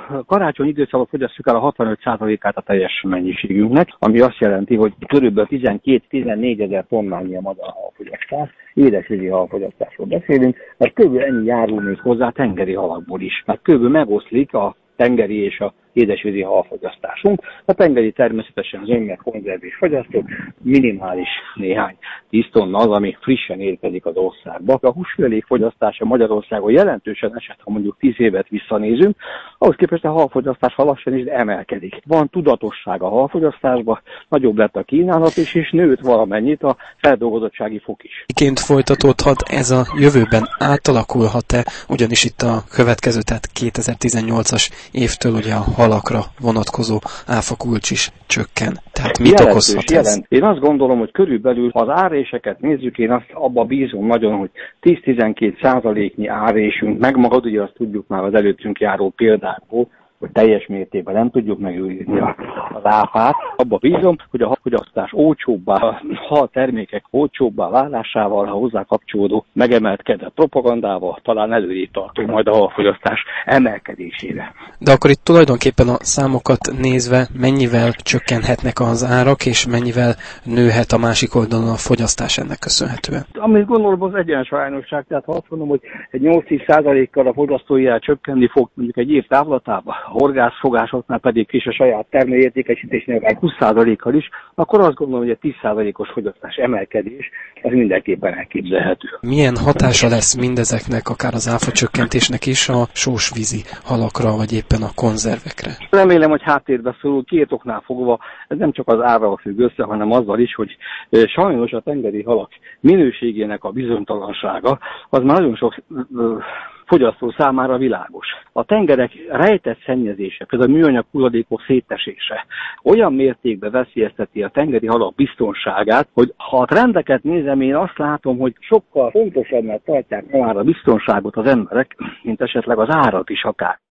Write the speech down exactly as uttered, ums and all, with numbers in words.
karácsony időszakban fogyasztjuk el a hatvanöt százalékát a teljes mennyiségünknek, ami azt jelenti, hogy körülbelül tizenkét-tizennégy ezer tonnányi a madarakhalfogyasztás, édesvízi halfogyasztásról beszélünk, mert körülbelül ennyi járul még hozzá tengeri halakból is, mert körülbelül megoszlik a tengeri és a édesvízi halfogyasztásunk. A tengeri természetesen az önmeg konzervés fogyasztók, minimális néhány tíz tonna az, ami frissen érkezik az országba. A húsfélék fogyasztása Magyarországon jelentősen esett, ha mondjuk tíz évet visszanézünk, ahhoz képest a halfogyasztás lassan is emelkedik. Van tudatosság a halfogyasztásban, nagyobb lett a kínálat is, és nőtt valamennyit a feldolgozottsági fok is. Miként folytatódhat ez a jövőben? Átalakulhat-e? Ugyanis itt a következő, tehát kétezer-tizennyolcas évtől ugye a halakra vonatkozó áfakulcs is csökken. Tehát mit jelentős, okozhat ez? Jelent. Én azt gondolom, hogy körülbelül az áréseket nézzük, én azt abba bízom nagyon, hogy tíz-tizenkét százaléknyi árésünk megmarad, ugye azt tudjuk már az előttünk járó példákból, hogy teljes mértékben nem tudjuk megőrizni az áfát. Abba bízom, hogy a halfogyasztás olcsóbbá, a hal termékek olcsóbbá válásával, a hozzá kapcsolódó megemelkedett propagandával talán előrébb tartunk majd a halfogyasztás emelkedésére. De akkor itt tulajdonképpen a számokat nézve mennyivel csökkenhetnek az árak, és mennyivel nőhet a másik oldalon a fogyasztás ennek köszönhetően? Amit gondolom, az egyensúlyosság, tehát ha azt mondom, hogy egy nyolc-tíz százalékkal a fogyasztói ár csökkenni fog mondjuk egy év távlatában, a horgászfogásoknál pedig is a saját termőértékesítésnél egy húsz százalékkal is, akkor azt gondolom, hogy egy tíz százalékos fogyasztás emelkedés, ez mindenképpen elképzelhető. Milyen hatása lesz mindezeknek, akár az áfa csökkentésnek is a sósvízi halakra, vagy éppen a konzervekre? Remélem, hogy háttérbe szorul, két oknál fogva, ez nem csak az árral függ össze, hanem azzal is, hogy sajnos a tengeri halak minőségének a bizonytalansága, az már nagyon sok fogyasztó számára világos. A tengerek rejtett szennyezése, például a műanyag hulladékok szétesése olyan mértékben veszélyezteti a tengeri halak biztonságát, hogy ha a trendeket nézem, én azt látom, hogy sokkal fontosabbnak tartják már a biztonságot az emberek, mint esetleg az árat is akár.